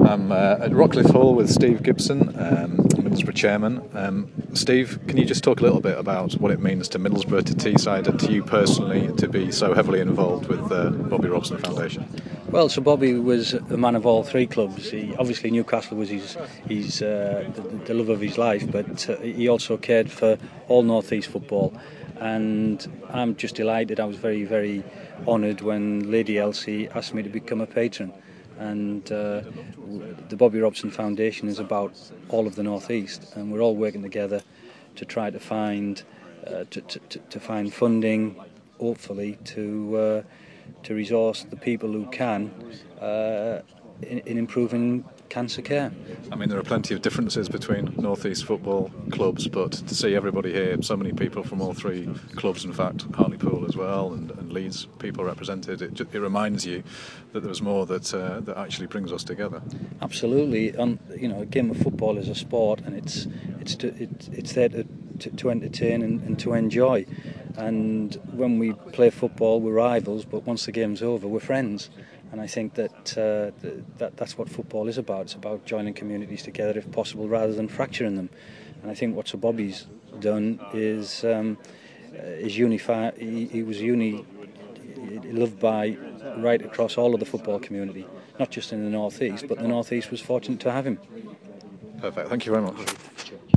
I'm at Rockcliffe Hall with Steve Gibson, Middlesbrough chairman. Steve, can you just talk a little bit about what it means to Middlesbrough, to Teesside, and to you personally to be so heavily involved with the Bobby Robson Foundation? Well, so Bobby was a man of all three clubs. Obviously Newcastle was the love of his life, but he also cared for all North East football. And I'm just delighted. I was very, very honoured when Lady Elsie asked me to become a patron. And the Bobby Robson Foundation is about all of the North East, and we're all working together to try to find find funding, hopefully to resource the people who can in improving cancer care. I mean, there are plenty of differences between North East football clubs, but to see everybody here, so many people from all three clubs, in fact, Hartlepool as well, and Leeds people represented, it reminds you that there's more that actually brings us together. Absolutely. A game of football is a sport, and it's there to entertain and to enjoy. And when we play football, we're rivals, but once the game's over, we're friends. And I think that's what football is about. It's about joining communities together, if possible, rather than fracturing them. And I think what Sir Bobby's done is unify. He was loved by right across all of the football community, not just in the North East, but the North East was fortunate to have him. Perfect. Thank you very much.